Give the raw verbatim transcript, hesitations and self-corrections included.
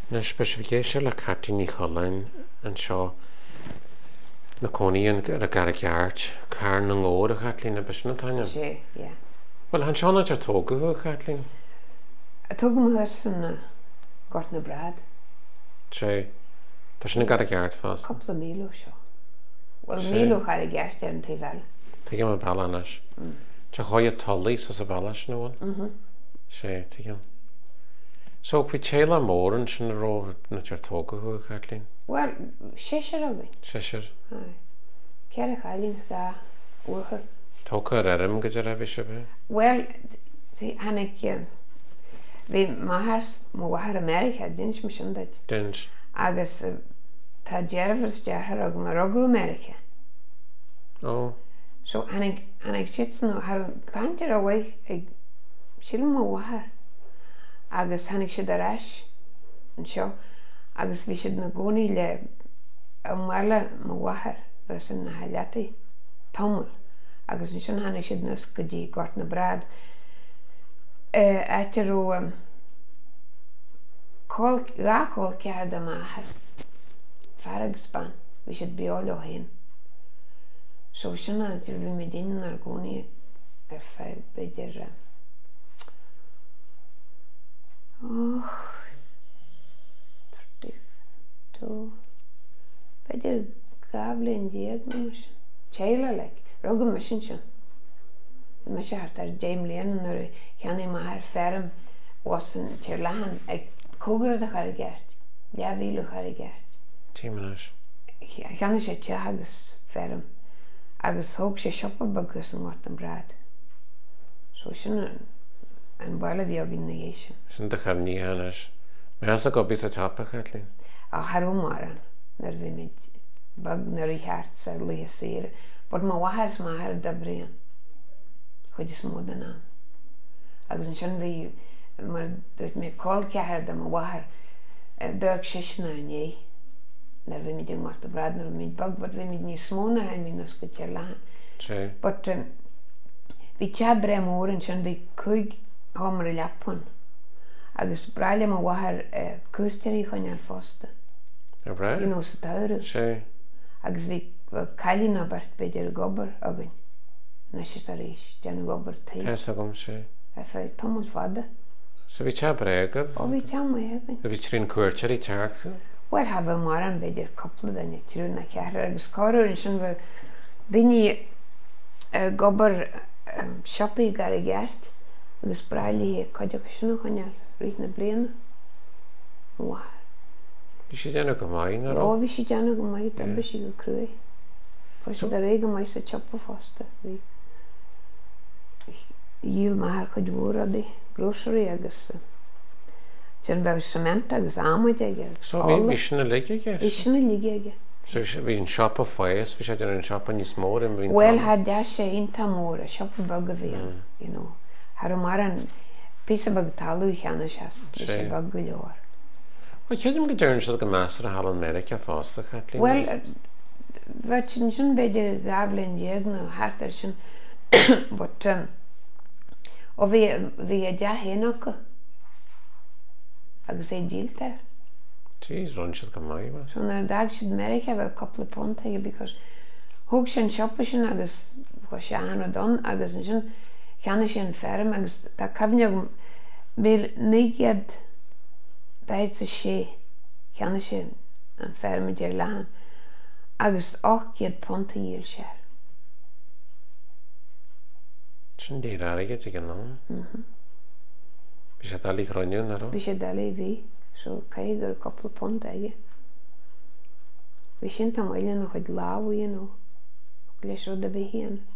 Na specification le Catini Colin and Shaw na Conian a Garagart, Carn and Ode a Kathleen a Bishnatanya. She, yeah. Well, han Shaw not your togu, Kathleen? I took him hers and got na Brad. She, there's no Garagart fast. Couple of Milo show. Well, Milo Garagart there in Tival. Take him a balanish. Chahoya Tully, so a balash no one. Mm-hmm. She, take him. So, we Chela more and she wrote not your togu, Kathleen? Well, Shisha again. Shisher. Aye. Kera Kailin ga Uher. Toka Rerim Gajara Bishop. Well, see, Hanek, we Mahars, Mawahar America, didn't you mention that? Didn't. Agus, Ta Jervis Jarharog Marogu America. Oh. So, Hanek, Hanek Shitson, har planted away a Shilma Wahar. Agus, Hanek Shidarash, and show. Agus vi should na goni le amwala Mawahar, thus in Halati, Tomul. Agus ni shun hana should nus gudi got na Brad. Atero um call Rachol Karda Mahar Faragspan, we should be all in. So shuna till we medin nargoni if I better. Oh. So, by the Gablin diagnosis, Taylor like Rogan Mission. The Masha had James Lane and the Canny Mahar Ferrum wasn't Tirlahan, a cougar the Harrigert, Yavilu Harrigert. Timonish. I can't say Chagus Ferrum. Agus Hawk she shopper buggers and what them Brad. So, shouldn't and while of your negation. Shouldn't the have any Hanish. May I go be such a Kathleen? A Harumaran, nar vi mit bag nar I hart sa lihasir, but ma wahars ma har dabrian. Chodis modana. Agus an shan vi mar dut me kol ke har da ma wahar dirk shishna nei. Nar vi mit jong marta brad nar mit bag, but vi mit ni smonar han min nos kutjerlahan. She. But um, vi chabre mor an shan vi kuig homer lapon. Agus braile ma wahar uh, kurteri chanyar fosta. Right. You know, so tauru. She. Agus vi Kailina bart beidir gobber agin. Neshes arish, jan gobber tei. Tessa gom she. If I Thomas fada. So we chat brega. Oh, vi cham my agin. We trin kurcheri chart. Well, have a maran beidir couple of the true na kar agus carur in shun we dini gobber shoppy garigert. Agus braile kadjakshnu chanyar rithna bliana. Wow. She didn't come in at Oh, all. vi si jana go mai tabbe si go crui. For so, the rega mai sa choppa fosta. Vi Yil mahar chudwura di grocery agus. Jan bev cement agus amad ag. So we we shouldn't like it, yes. Ishna ligi ag. So we should be in shop of fires. We should be in shop on this more and we. Well, had dash in tamora shop bug of you know. Harumaran piece of bug talu chanash has. She bug galore. Well, you didn't get down to the master hall in America fast, Kathleen. Well, wat shouldn't be the Gablin diagno harder shun, but um, of we we a jahenaka. Agus say deal there. Jeez, run should come my way. So now dag should America have a couple of pound tag because hooks and shopping agus was shan done agus and shun can she in ferm agus that kavnya mir naked. That's a she, can she and ferm dear land. Agus och get ponte yil share. Shouldn't be rare get again, no? Mm-hmm. We should all run you, no? We should dally vi, so kai get a couple of ponte again. We shouldn't have no good law, you know. Let's run the behind.